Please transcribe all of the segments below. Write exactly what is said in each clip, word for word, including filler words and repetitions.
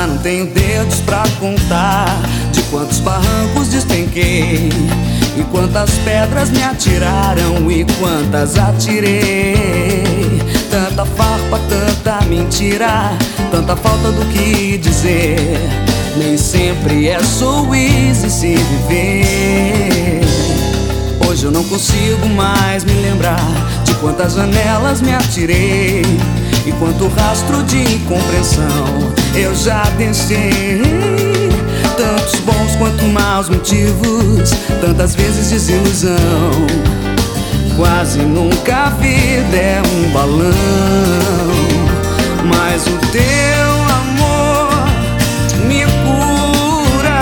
Já não tenho dedos pra contar de quantos barrancos despenquei, e quantas pedras me atiraram e quantas atirei. Tanta farpa, tanta mentira, tanta falta do que dizer. Nem sempre é so easy se viver. Hoje eu não consigo mais me lembrar de quantas janelas me atirei e quanto rastro de incompreensão eu já deixei. Tantos bons quanto maus motivos, tantas vezes desilusão. Quase nunca a vida é um balão, mas o teu amor me cura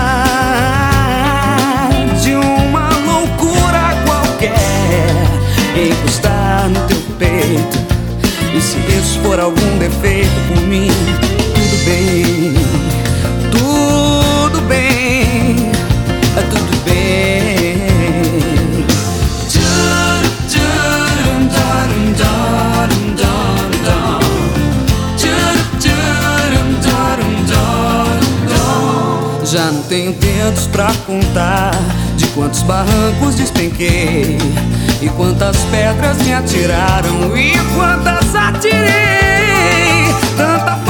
de uma loucura qualquer. Encostar no teu peito, e se isso for algum defeito, por mim, tudo bem. Tudo bem, é tudo bem. Já não tenho dedos pra contar de quantos barrancos despenquei e quantas pedras me atiraram e quantas atirei. Tanta